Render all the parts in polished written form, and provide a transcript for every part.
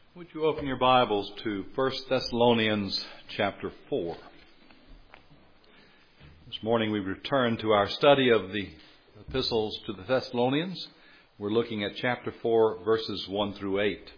Would you open your Bibles to 1 Thessalonians chapter 4? This morning we return to our study of the epistles to the Thessalonians. We're looking at chapter 4, verses 1 through 8.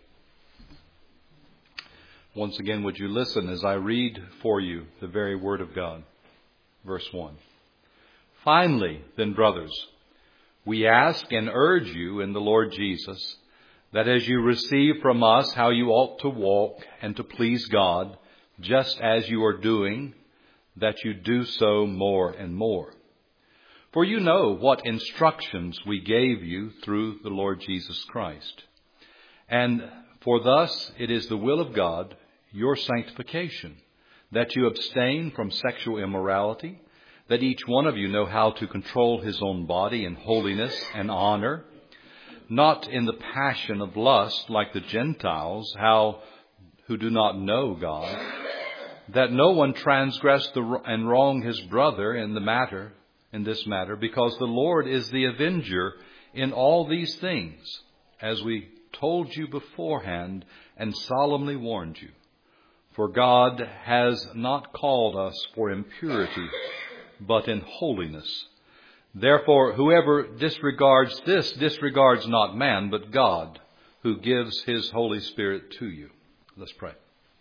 Once again, would you listen as I read for you the very Word of God? Verse 1. Finally, then, brothers, we ask and urge you in the Lord Jesus, that as you receive from us how you ought to walk and to please God, just as you are doing, that you do so more and more. For you know what instructions we gave you through the Lord Jesus Christ. And for thus it is the will of God, your sanctification, that you abstain from sexual immorality, that each one of you know how to control his own body in holiness and honor, not in the passion of lust like the Gentiles, who do not know God, that no one transgress and wrong his brother in this matter, because the Lord is the avenger in all these things, as we told you beforehand and solemnly warned you. For God has not called us for impurity, but in holiness. Therefore, whoever disregards this disregards not man, but God, who gives his Holy Spirit to you. Let's pray.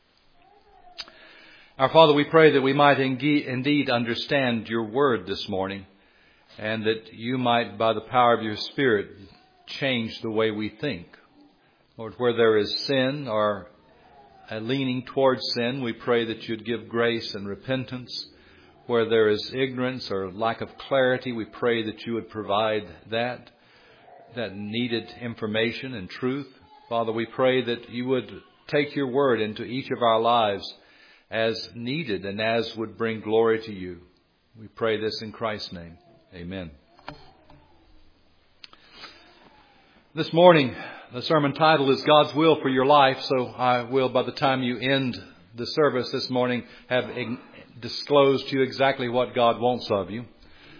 Our Father, we pray that we might indeed understand your word this morning, and that you might, by the power of your Spirit, change the way we think. Lord, where there is sin or a leaning towards sin, we pray that you'd give grace and repentance. Where there is ignorance or lack of clarity, we pray that you would provide that needed information and truth. Father, we pray that you would take your word into each of our lives as needed and as would bring glory to you. We pray this in Christ's name. Amen. This morning, the sermon title is God's Will for Your Life, so I will, by the time you end the service this morning, have disclosed to you exactly what God wants of you.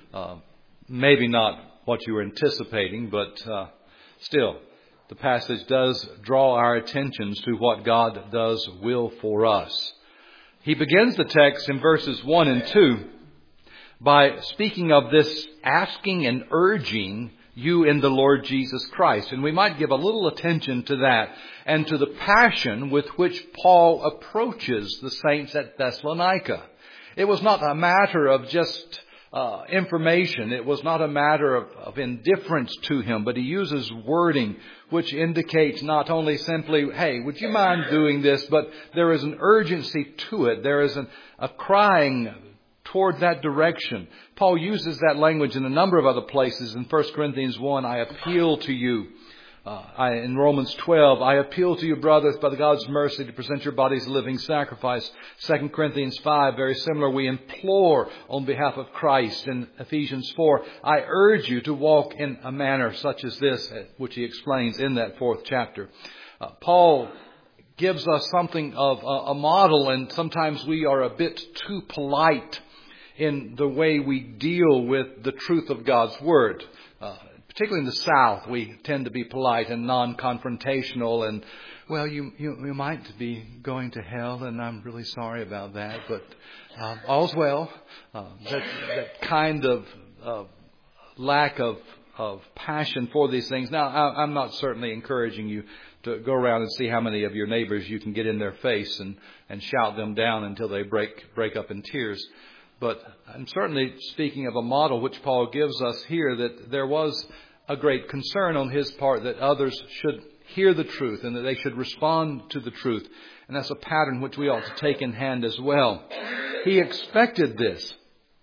Maybe not what you were anticipating, but still, the passage does draw our attentions to what God does will for us. He begins the text in verses 1 and 2 by speaking of this asking and urging you in the Lord Jesus Christ. And we might give a little attention to that and to the passion with which Paul approaches the saints at Thessalonica. It was not a matter of just information. It was not a matter of indifference to him, but he uses wording which indicates not only simply, hey, would you mind doing this, but there is an urgency to it. There is a crying toward that direction. Paul uses that language in a number of other places. In 1 Corinthians 1, I appeal to you. In Romans 12, I appeal to you, brothers, by the God's mercy, to present your bodies a living sacrifice. 2 Corinthians 5, very similar. We implore on behalf of Christ. In Ephesians 4, I urge you to walk in a manner such as this, which he explains in that 4th chapter. Paul gives us something of a model, and sometimes we are a bit too polite in the way we deal with the truth of God's Word. Particularly in the South, we tend to be polite and non-confrontational, and, well, you might be going to hell, and I'm really sorry about that, but all's well. That kind of lack of passion for these things. Now, I'm not certainly encouraging you to go around and see how many of your neighbors you can get in their face and shout them down until they break up in tears. But I'm certainly speaking of a model which Paul gives us here, that there was a great concern on his part that others should hear the truth and that they should respond to the truth. And that's a pattern which we ought to take in hand as well. He expected this.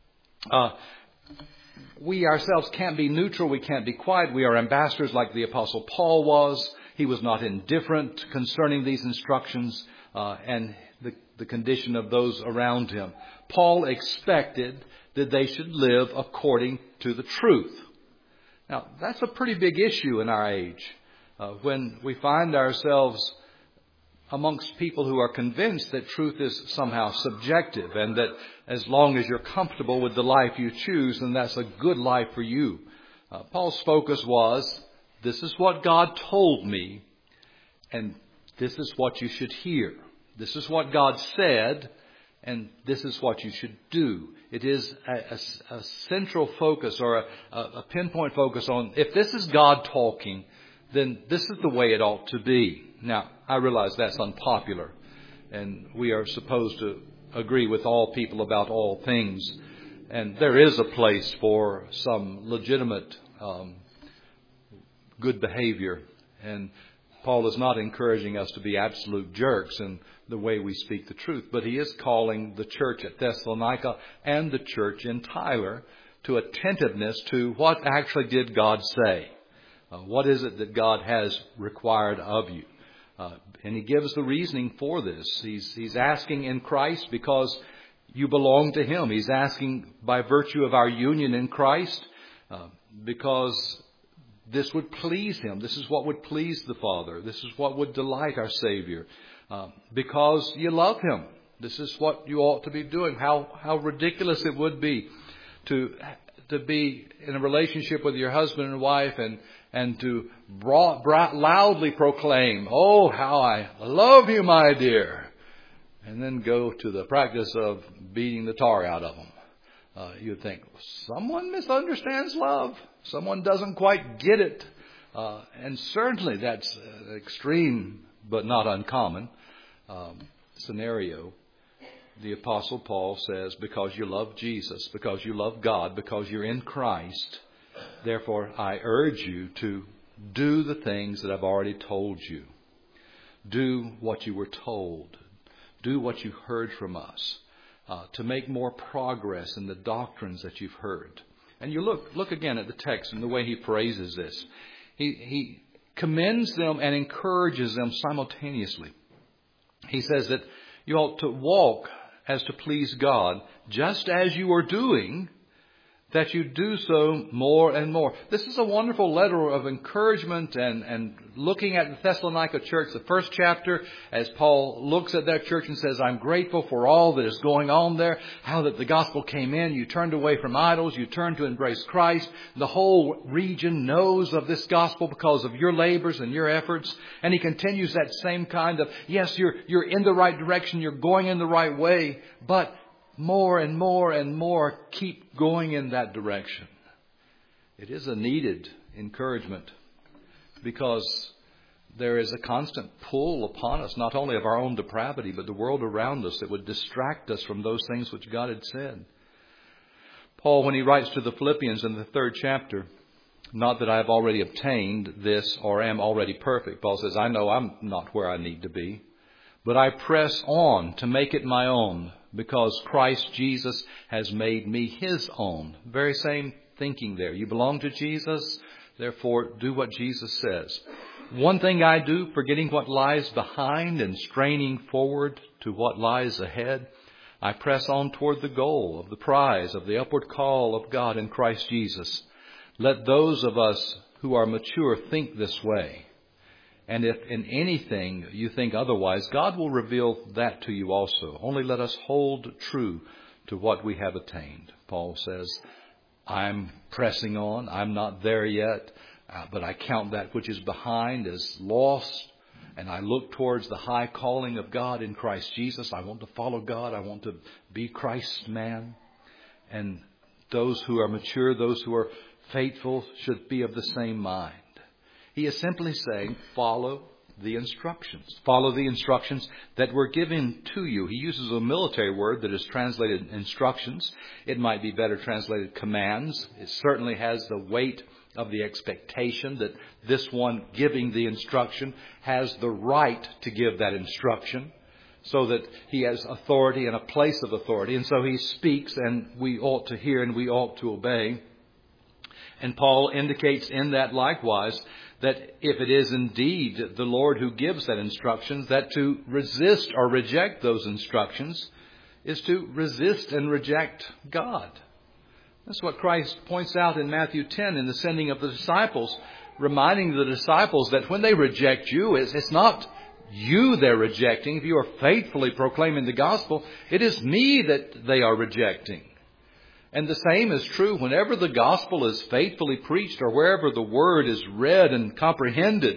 We ourselves can't be neutral. We can't be quiet. We are ambassadors like the Apostle Paul was. He was not indifferent concerning these instructions and the condition of those around him. Paul expected that they should live according to the truth. Now, that's a pretty big issue in our age. When we find ourselves amongst people who are convinced that truth is somehow subjective and that as long as you're comfortable with the life you choose, then that's a good life for you. Paul's focus was, this is what God told me, and this is what you should hear. This is what God said, and this is what you should do. It is a central focus or a pinpoint focus on, if this is God talking, then this is the way it ought to be. Now, I realize that's unpopular, and we are supposed to agree with all people about all things. And there is a place for some legitimate good behavior. And Paul is not encouraging us to be absolute jerks in the way we speak the truth. But he is calling the church at Thessalonica and the church in Tyler to attentiveness to what actually did God say. What is it that God has required of you? And he gives the reasoning for this. He's asking in Christ because you belong to Him. He's asking by virtue of our union in Christ because this would please Him. This is what would please the Father. This is what would delight our Savior. Because you love Him. This is what you ought to be doing. How ridiculous it would be to be in a relationship with your husband and wife and to loudly proclaim, "Oh, how I love you, my dear," and then go to the practice of beating the tar out of them. You'd think, someone misunderstands love. Someone doesn't quite get it. And certainly that's an extreme but not uncommon scenario. The Apostle Paul says, because you love Jesus, because you love God, because you're in Christ, therefore I urge you to do the things that I've already told you. Do what you were told. Do what you heard from us. To make more progress in the doctrines that you've heard. And you look again at the text and the way he phrases this. He commends them and encourages them simultaneously. He says that you ought to walk as to please God, just as you are doing, that you do so more and more. This is a wonderful letter of encouragement and looking at the Thessalonica church, the first chapter, as Paul looks at that church and says, I'm grateful for all that is going on there, how that the gospel came in, you turned away from idols, you turned to embrace Christ. The whole region knows of this gospel because of your labors and your efforts. And he continues that same kind of, yes, you're in the right direction, you're going in the right way, but more and more and more, keep going in that direction. It is a needed encouragement because there is a constant pull upon us, not only of our own depravity, but the world around us that would distract us from those things which God had said. Paul, when he writes to the Philippians in the 3rd chapter, not that I have already obtained this or am already perfect. Paul says, I know I'm not where I need to be, but I press on to make it my own, because Christ Jesus has made me His own. Very same thinking there. You belong to Jesus, therefore do what Jesus says. One thing I do, forgetting what lies behind and straining forward to what lies ahead, I press on toward the goal of the prize of the upward call of God in Christ Jesus. Let those of us who are mature think this way. And if in anything you think otherwise, God will reveal that to you also. Only let us hold true to what we have attained. Paul says, I'm pressing on. I'm not there yet, but I count that which is behind as lost. And I look towards the high calling of God in Christ Jesus. I want to follow God. I want to be Christ's man. And those who are mature, those who are faithful, should be of the same mind. He is simply saying, follow the instructions. Follow the instructions that were given to you. He uses a military word that is translated instructions. It might be better translated commands. It certainly has the weight of the expectation that this one giving the instruction has the right to give that instruction, so that he has authority and a place of authority. And so he speaks, and we ought to hear and we ought to obey. And Paul indicates in that likewise that if it is indeed the Lord who gives that instruction, that to resist or reject those instructions is to resist and reject God. That's what Christ points out in Matthew 10 in the sending of the disciples, reminding the disciples that when they reject you, it's not you they're rejecting. If you are faithfully proclaiming the gospel, it is me that they are rejecting. And the same is true whenever the gospel is faithfully preached or wherever the word is read and comprehended.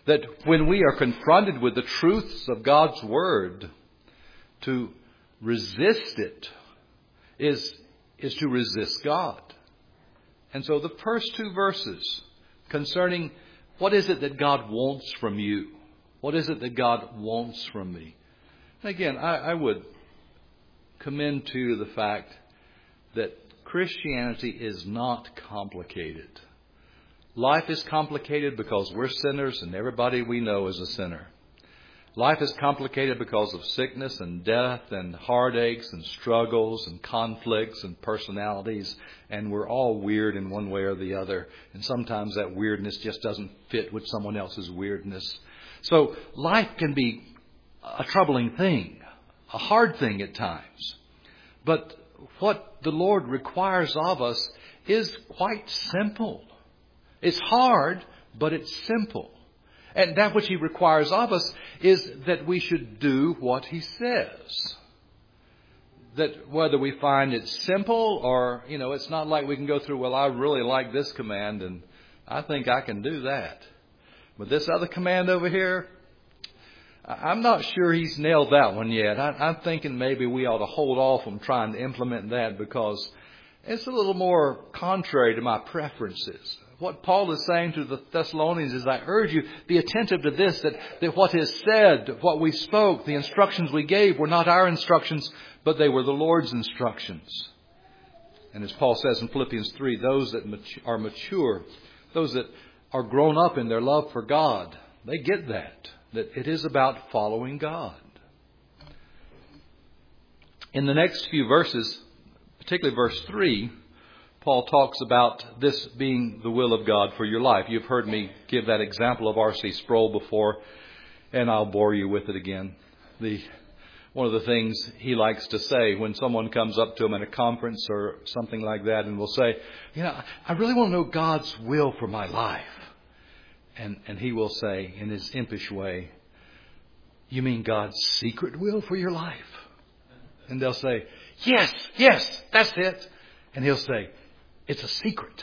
That when we are confronted with the truths of God's Word, to resist it is to resist God. And so the first two verses concerning what is it that God wants from you? What is it that God wants from me? And again, I would commend to you the fact that Christianity is not complicated. Life is complicated because we're sinners and everybody we know is a sinner. Life is complicated because of sickness and death and heartaches and struggles and conflicts and personalities. And we're all weird in one way or the other. And sometimes that weirdness just doesn't fit with someone else's weirdness. So life can be a troubling thing, a hard thing at times. But what the Lord requires of us is quite simple. It's hard, but it's simple. And that which He requires of us is that we should do what He says. That whether we find it simple or, it's not like we can go through, well, I really like this command and I think I can do that. But this other command over here, I'm not sure He's nailed that one yet. I'm thinking maybe we ought to hold off from trying to implement that because it's a little more contrary to my preferences. What Paul is saying to the Thessalonians is, I urge you, be attentive to this, that what is said, what we spoke, the instructions we gave were not our instructions, but they were the Lord's instructions. And as Paul says in Philippians 3, those that are mature, those that are grown up in their love for God, they get that it is about following God. In the next few verses, particularly verse 3, Paul talks about this being the will of God for your life. You've heard me give that example of R.C. Sproul before, and I'll bore you with it again. One of the things he likes to say when someone comes up to him at a conference or something like that and will say, I really want to know God's will for my life. And he will say in his impish way, you mean God's secret will for your life? And they'll say, yes, that's it. And he'll say, it's a secret.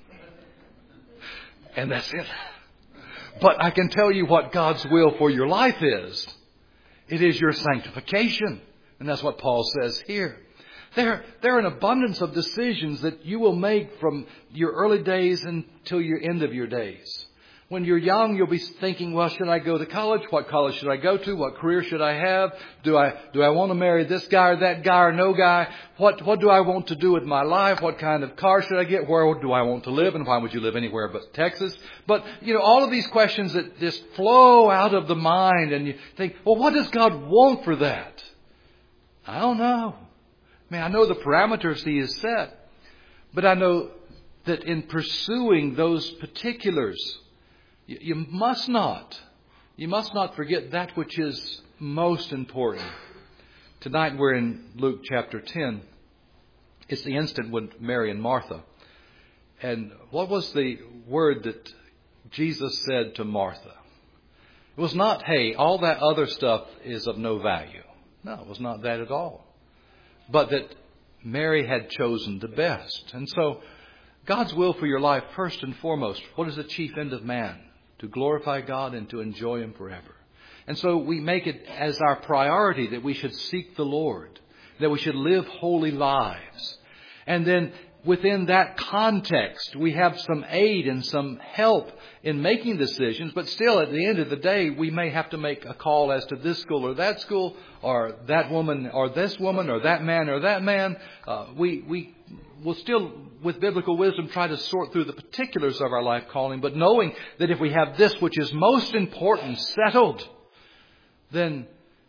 And that's it. But I can tell you what God's will for your life is. It is your sanctification. And that's what Paul says here. There are an abundance of decisions that you will make from your early days until your end of your days. When you're young, you'll be thinking, well, should I go to college? What college should I go to? What career should I have? Do I want to marry this guy or that guy or no guy? What do I want to do with my life? What kind of car should I get? Where do I want to live? And why would you live anywhere but Texas? But, all of these questions that just flow out of the mind and you think, well, what does God want for that? I don't know. I know the parameters He has set, but I know that in pursuing those particulars, you must not forget that which is most important. Tonight we're in Luke chapter 10. It's the instant with Mary and Martha. And what was the word that Jesus said to Martha? It was not, hey, all that other stuff is of no value. No, it was not that at all. But that Mary had chosen the best. And so God's will for your life, first and foremost, what is the chief end of man? To glorify God and to enjoy Him forever. And so we make it as our priority that we should seek the Lord, that we should live holy lives. And then within that context, we have some aid and some help in making decisions. But still, at the end of the day, we may have to make a call as to this school or that school, or that woman or this woman, or that man or that man. We will still, with biblical wisdom, try to sort through the particulars of our life calling. But knowing that if we have this which is most important settled, then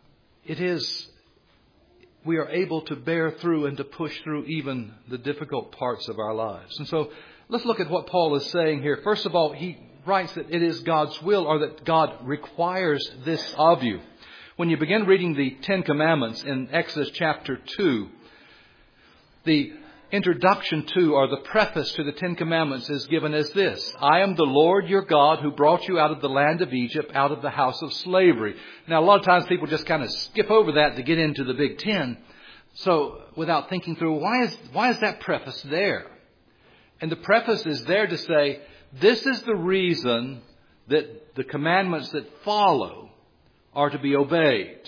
we are able to bear through and to push through even the difficult parts of our lives. And so let's look at what Paul is saying here. First of all, he writes that it is God's will, or that God requires this of you. When you begin reading the Ten Commandments in Exodus chapter 2, the introduction to, or the preface to the Ten Commandments is given as this: I am the Lord your God who brought you out of the land of Egypt, out of the house of slavery. Now, a lot of times people just kind of skip over that to get into the Big Ten. So without thinking through, why is that preface there? And the preface is there to say, this is the reason that the commandments that follow are to be obeyed.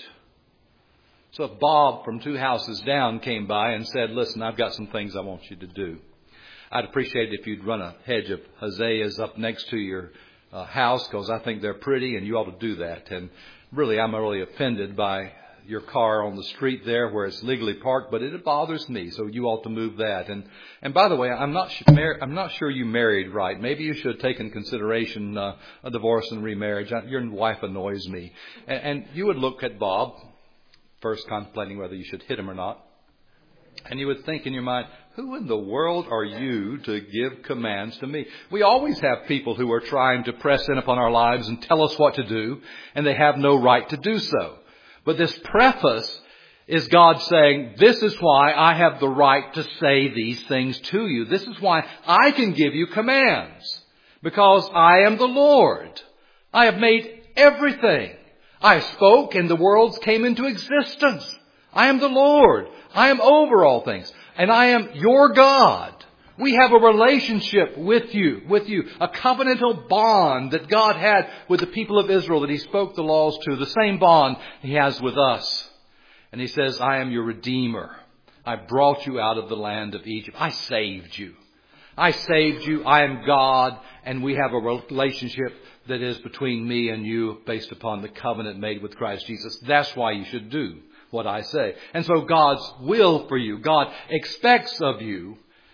So if Bob from 2 houses down came by and said, listen, I've got some things I want you to do, I'd appreciate it if you'd run a hedge of azaleas up next to your house, because I think they're pretty and you ought to do that. And really, I'm really offended by your car on the street there where it's legally parked, but it bothers me, so you ought to move that. And by the way, I'm not sure you married right. Maybe you should take in consideration a divorce and remarriage. Your wife annoys me. And you would look at Bob, first contemplating whether you should hit him or not, and you would think in your mind, who in the world are you to give commands to me? We always have people who are trying to press in upon our lives and tell us what to do, and they have no right to do so. But this preface is God saying, this is why I have the right to say these things to you. This is why I can give you commands. Because I am the Lord. I have made everything. I spoke and the worlds came into existence. I am the Lord. I am over all things. And I am your God. We have a relationship with you, a covenantal bond that God had with the people of Israel that He spoke the laws to, the same bond He has with us. And He says, I am your Redeemer. I brought you out of the land of Egypt. I saved you. I saved you. I am God. And we have a relationship that is between me and you based upon the covenant made with Christ Jesus. That's why you should do what I say. And so God's will for you, God expects of you,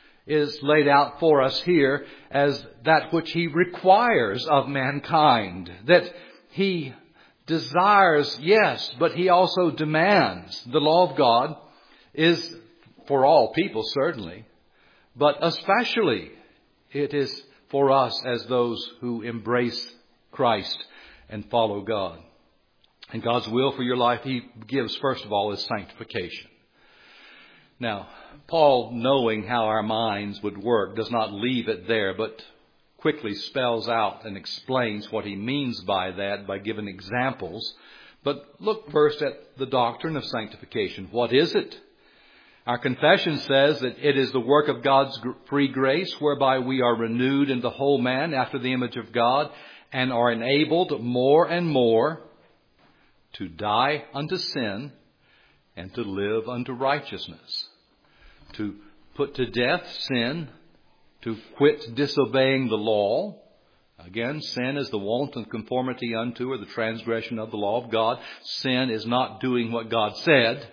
is laid out for us here as that which He requires of mankind. That He desires, yes, but He also demands. The law of God is for all people, certainly, but especially it is for us as those who embrace Christ and follow God. And God's will for your life, He gives, first of all, is sanctification. Now, Paul, knowing how our minds would work, does not leave it there, but quickly spells out and explains what he means by that by giving examples. But look first at the doctrine of sanctification. What is it? Our confession says that it is the work of God's free grace whereby we are renewed in the whole man after the image of God and are enabled more and more to die unto sin and to live unto righteousness. To put to death sin, to quit disobeying the law. Again, sin is the wanton conformity unto or the transgression of the law of God. Sin is not doing what God said.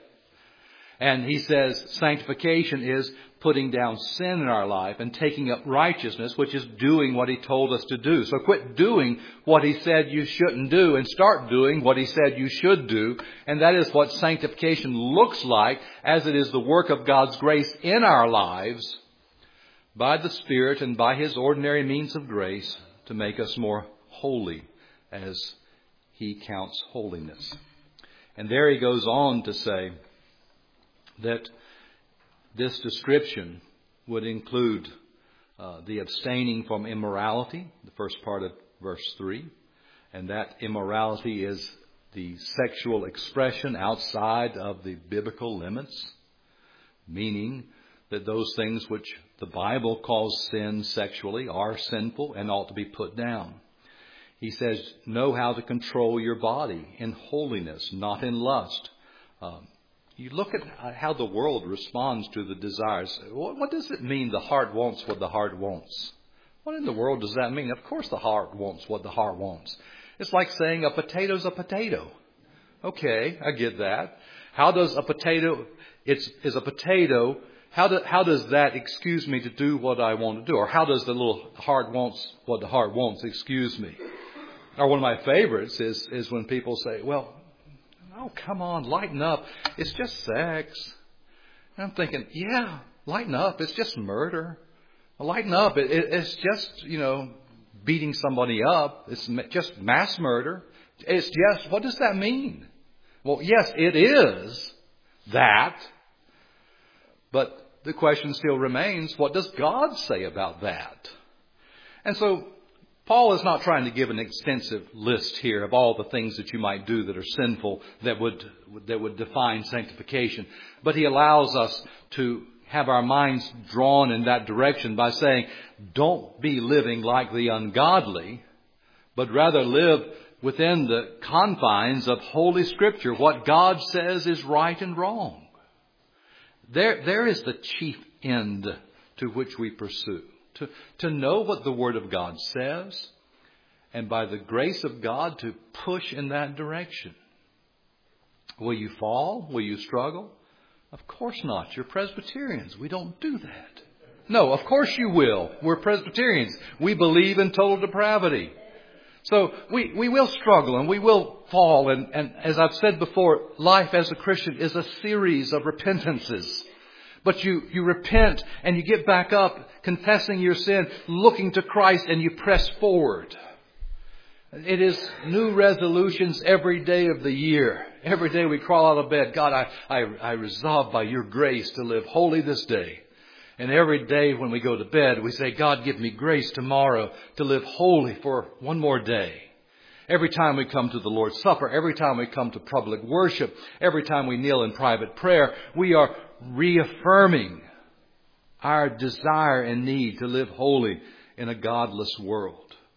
And he says sanctification is putting down sin in our life and taking up righteousness, which is doing what He told us to do. So quit doing what He said you shouldn't do and start doing what He said you should do. And that is what sanctification looks like, as it is the work of God's grace in our lives by the Spirit and by His ordinary means of grace to make us more holy as He counts holiness. And there he goes on to say that this description would include the abstaining from immorality, the first part of verse 3. And that immorality is the sexual expression outside of the biblical limits, meaning that those things which the Bible calls sin sexually are sinful and ought to be put down. He says, know how to control your body in holiness, not in lust. You look at how the world responds to the desires. What does it mean the heart wants what the heart wants? What in the world does that mean? Of course the heart wants what the heart wants. It's like saying a potato's a potato. Okay, I get that. How does a potato, is a potato, how does that excuse me to do what I want to do? Or how does the little heart wants what the heart wants excuse me? Or one of my favorites is when people say, well, oh, come on, lighten up. It's just sex. And I'm thinking, yeah, lighten up. It's just murder. Lighten up. It's just, beating somebody up. It's just mass murder. It's just, what does that mean? Well, yes, it is that. But the question still remains, what does God say about that? And so Paul is not trying to give an extensive list here of all the things that you might do that are sinful that would define sanctification. But he allows us to have our minds drawn in that direction by saying, don't be living like the ungodly, but rather live within the confines of Holy Scripture, what God says is right and wrong. There is the chief end to which we pursue. To know what the Word of God says, and by the grace of God to push in that direction. Will you fall? Will you struggle? Of course not. You're Presbyterians. We don't do that. No, of course you will. We're Presbyterians. We believe in total depravity. So we will struggle and we will fall. And as I've said before, life as a Christian is a series of repentances. But you repent and you get back up, confessing your sin, looking to Christ, and you press forward. It is new resolutions every day of the year. Every day we crawl out of bed. God, I resolve by your grace to live holy this day. And every day when we go to bed, we say, God, give me grace tomorrow to live holy for one more day. Every time we come to the Lord's Supper, every time we come to public worship, every time we kneel in private prayer, we are reaffirming our desire and need to live holy in a godless world.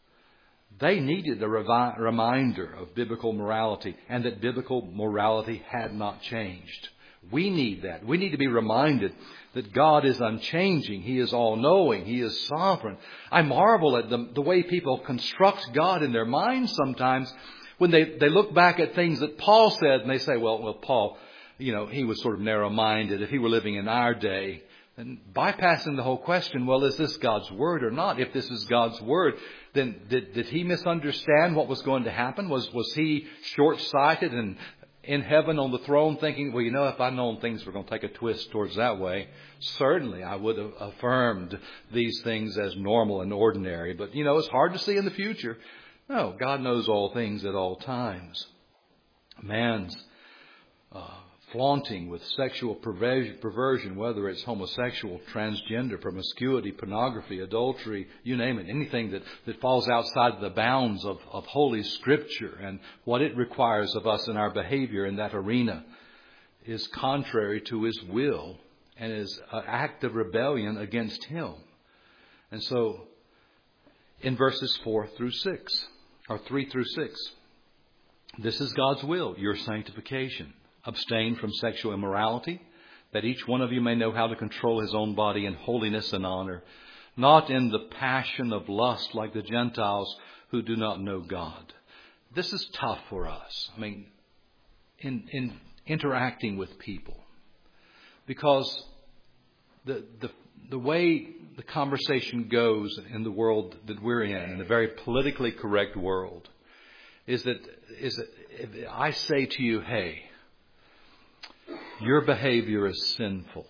They needed a reminder of biblical morality, and that biblical morality had not changed. We need that. We need to be reminded that God is unchanging. He is all-knowing. He is sovereign. I marvel at the way people construct God in their minds sometimes when they look back at things that Paul said and they say, well, Paul, he was sort of narrow-minded. If he were living in our day, and bypassing the whole question, well, is this God's Word or not? If this is God's Word, then did he misunderstand what was going to happen? Was he short-sighted and in heaven on the throne thinking, well, if I'd known things were going to take a twist towards that way, certainly I would have affirmed these things as normal and ordinary. But, it's hard to see in the future. No, God knows all things at all times. Man's flaunting with sexual perversion, whether it's homosexual, transgender, promiscuity, pornography, adultery, you name it, anything that falls outside the bounds of Holy Scripture and what it requires of us in our behavior in that arena is contrary to His will and is an act of rebellion against Him. And so in verses 4 through 6, or 3 through 6, this is God's will, your sanctification. Abstain from sexual immorality, that each one of you may know how to control his own body in holiness and honor, not in the passion of lust like the Gentiles who do not know God. This is tough for us. In interacting with people, because the way the conversation goes in the world that we're in a very politically correct world, is that if I say to you, hey, your behavior is sinful.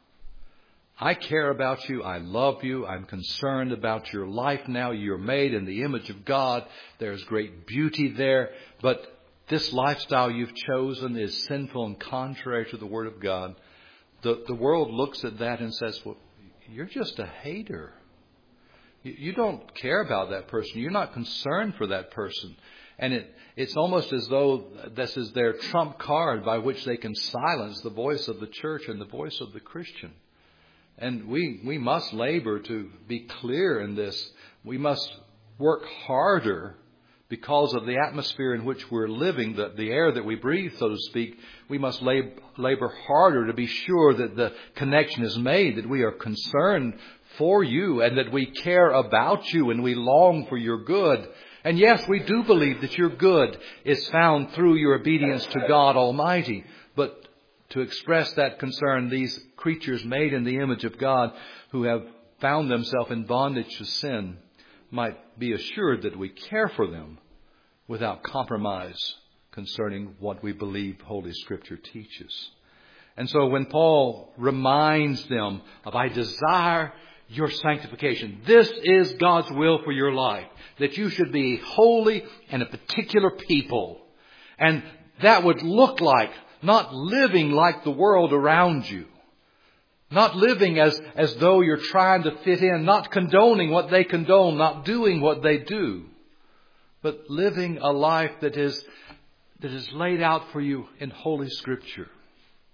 I care about you. I love you. I'm concerned about your life now. You're made in the image of God. There's great beauty there. But this lifestyle you've chosen is sinful and contrary to the Word of God. The world looks at that and says, well, you're just a hater. You don't care about that person. You're not concerned for that person. And it's almost as though this is their trump card by which they can silence the voice of the church and the voice of the Christian. And we must labor to be clear in this. We must work harder because of the atmosphere in which we're living, the air that we breathe, so to speak. We must labor harder to be sure that the connection is made, that we are concerned for you and that we care about you and we long for your good. And yes, we do believe that your good is found through your obedience to God Almighty. But to express that concern, these creatures made in the image of God who have found themselves in bondage to sin might be assured that we care for them without compromise concerning what we believe Holy Scripture teaches. And so when Paul reminds them of, I desire your sanctification. This is God's will for your life, that you should be holy and a particular people. And that would look like not living like the world around you. Not living as though you're trying to fit in, not condoning what they condone, not doing what they do, but living a life that is laid out for you in Holy Scripture.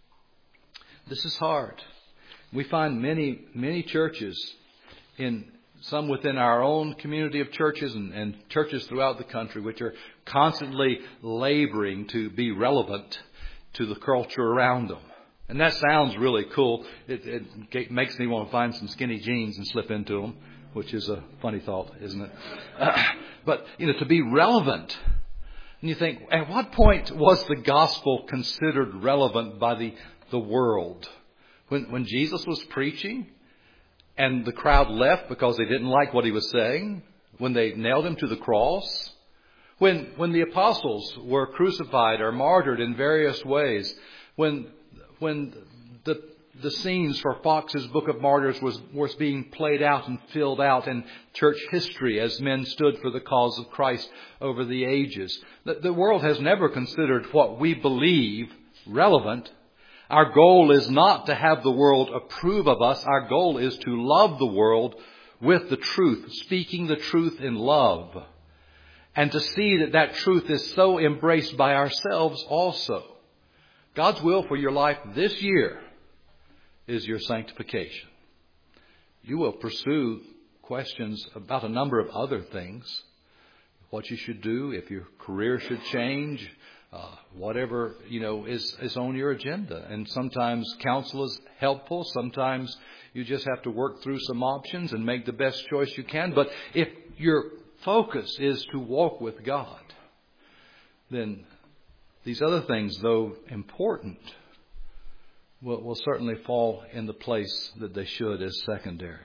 This is hard. We find many churches in some within our own community of churches and churches throughout the country which are constantly laboring to be relevant to the culture around them. And that sounds really cool. It makes me want to find some skinny jeans and slip into them, which is a funny thought, isn't it? But, to be relevant. And you think, at what point was the gospel considered relevant by the world? When Jesus was preaching and the crowd left because they didn't like what he was saying? When they nailed him to the cross? When the apostles were crucified or martyred in various ways? When the scenes for Fox's Book of Martyrs was being played out and filled out in church history as men stood for the cause of Christ over the ages. The world has never considered what we believe relevant. Our goal is not to have the world approve of us. Our goal is to love the world with the truth, speaking the truth in love. And to see that truth is so embraced by ourselves also. God's will for your life this year is your sanctification. You will pursue questions about a number of other things. What you should do, if your career should change, whatever, is on your agenda. And sometimes counsel is helpful. Sometimes you just have to work through some options and make the best choice you can. But if your focus is to walk with God, then these other things, though important, will certainly fall in the place that they should as secondary.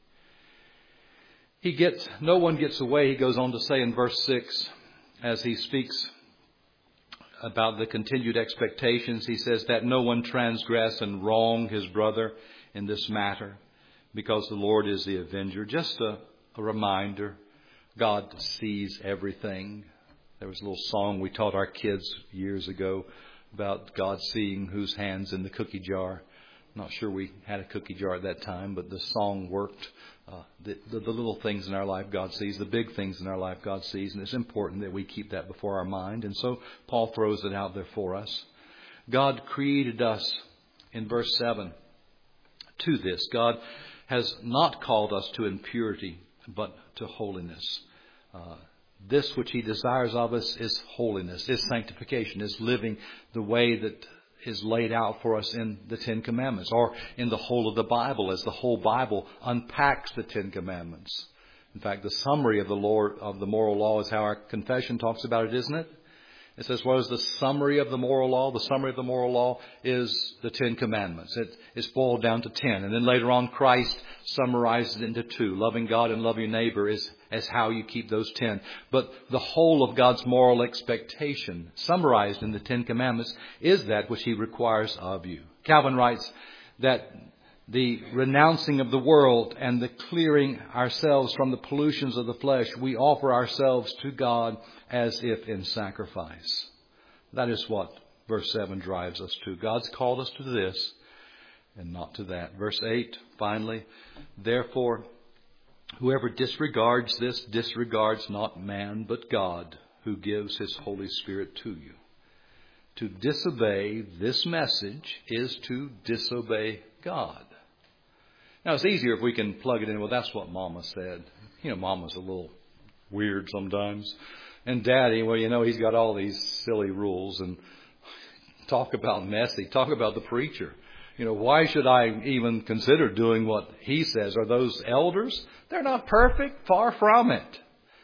No one gets away, he goes on to say in verse 6, as he speaks about the continued expectations, he says that no one transgress and wrong his brother in this matter, because the Lord is the avenger. Just a reminder, God sees everything. There was a little song we taught our kids years ago about God seeing whose hand's in the cookie jar. Not sure we had a cookie jar at that time, but the song worked. The little things in our life God sees, the big things in our life God sees, and it's important that we keep that before our mind. And so Paul throws it out there for us. God created us, in verse 7, to this. God has not called us to impurity, but to holiness. This which he desires of us is holiness, is sanctification, is living the way that is laid out for us in the Ten Commandments, or in the whole of the Bible, as the whole Bible unpacks the Ten Commandments. In fact, the summary of the moral law is how our confession talks about it, isn't it? It says, what is the summary of the moral law? The summary of the moral law is the Ten Commandments. It's boiled down to 10. And then later on, Christ summarizes it into 2. Loving God and loving your neighbor is how you keep those 10. But the whole of God's moral expectation, summarized in the Ten Commandments, is that which he requires of you. Calvin writes that the renouncing of the world and the clearing ourselves from the pollutions of the flesh, we offer ourselves to God as if in sacrifice. That is what verse 7 drives us to. God's called us to this and not to that. Verse 8, finally, therefore, whoever disregards this disregards not man but God, who gives his Holy Spirit to you. To disobey this message is to disobey God. Now, it's easier if we can plug it in. Well, that's what Mama said. Mama's a little weird sometimes. And Daddy, well, he's got all these silly rules. And talk about messy. Talk about the preacher. Why should I even consider doing what he says? Are those elders? They're not perfect. Far from it.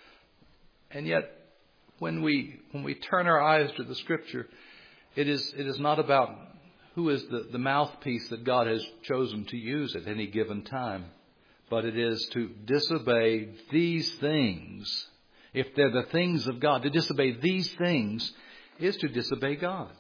And yet, when we turn our eyes to the Scripture, it is not about who is the mouthpiece that God has chosen to use at any given time. But it is to disobey these things. If they're the things of God, to disobey these things is to disobey God.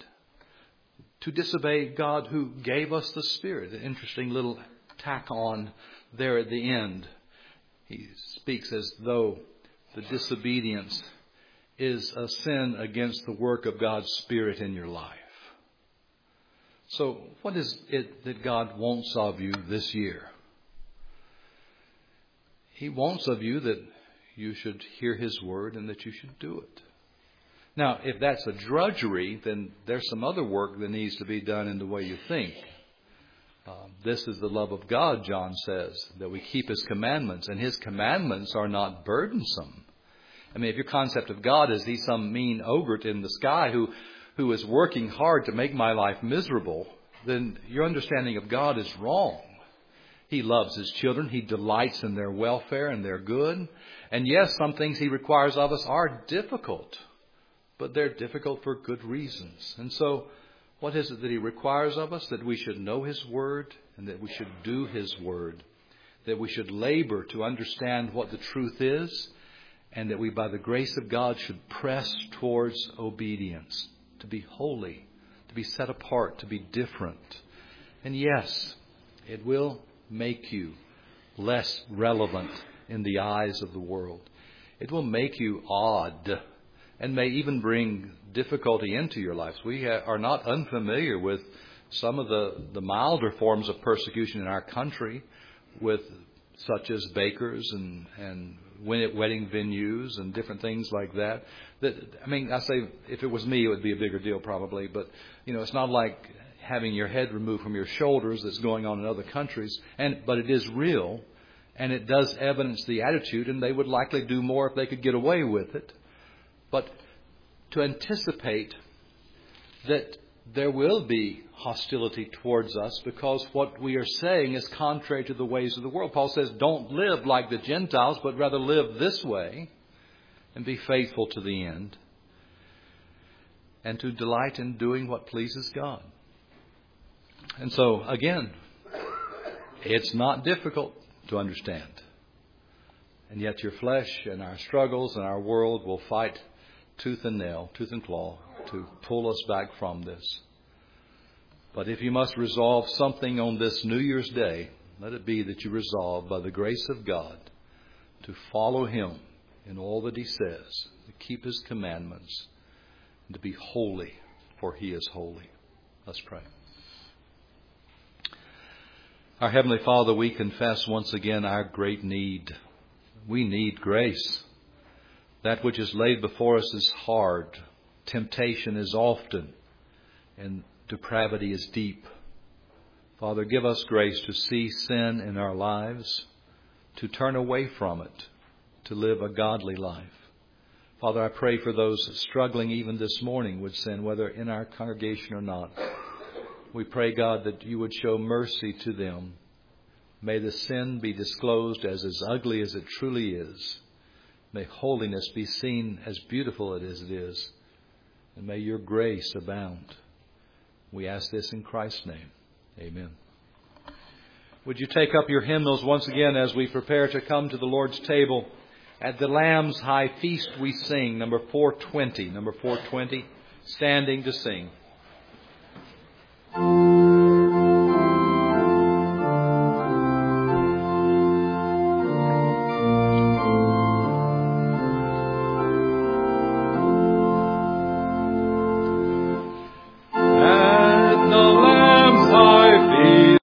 To disobey God who gave us the Spirit. An interesting little tack on there at the end. He speaks as though the disobedience is a sin against the work of God's Spirit in your life. So what is it that God wants of you this year? He wants of you that you should hear His word and that you should do it. Now, if that's a drudgery, then there's some other work that needs to be done in the way you think. This is the love of God, John says, that we keep His commandments. And His commandments are not burdensome. I mean, if your concept of God is He's some mean ogre in the sky who is working hard to make my life miserable, then your understanding of God is wrong. He loves His children. He delights in their welfare and their good. And yes, some things He requires of us are difficult, but they're difficult for good reasons. And so, what is it that He requires of us? That we should know His Word and that we should do His Word. That we should labor to understand what the truth is, and that we, by the grace of God, should press towards obedience, to be holy, to be set apart, to be different. And yes, it will make you less relevant in the eyes of the world. It will make you odd and may even bring difficulty into your lives. We are not unfamiliar with some of the milder forms of persecution in our country, with such as bakers and wedding venues and different things like that. I say if it was me, it would be a bigger deal probably. But, it's not like having your head removed from your shoulders that's going on in other countries. But it is real, and it does evidence the attitude, and they would likely do more if they could get away with it. But to anticipate that there will be hostility towards us because what we are saying is contrary to the ways of the world. Paul says, don't live like the Gentiles, but rather live this way and be faithful to the end, and to delight in doing what pleases God. And so, again, it's not difficult to understand. And yet your flesh and our struggles and our world will fight tooth and nail, tooth and claw, to pull us back from this. But if you must resolve something on this New Year's Day, let it be that you resolve by the grace of God to follow Him in all that He says, to keep His commandments, and to be holy, for He is holy. Let's pray. Our Heavenly Father, we confess once again our great need. We need grace. That which is laid before us is hard. Temptation is often, and depravity is deep. Father, give us grace to see sin in our lives, to turn away from it, to live a godly life. Father, I pray for those struggling even this morning with sin, whether in our congregation or not. We pray, God, that you would show mercy to them. May the sin be disclosed as ugly as it truly is. May holiness be seen as beautiful as it is. And may your grace abound. We ask this in Christ's name. Amen. Would you take up your hymnals once again as we prepare to come to the Lord's table? At the Lamb's High Feast we sing, number 420. Number 420, standing to sing.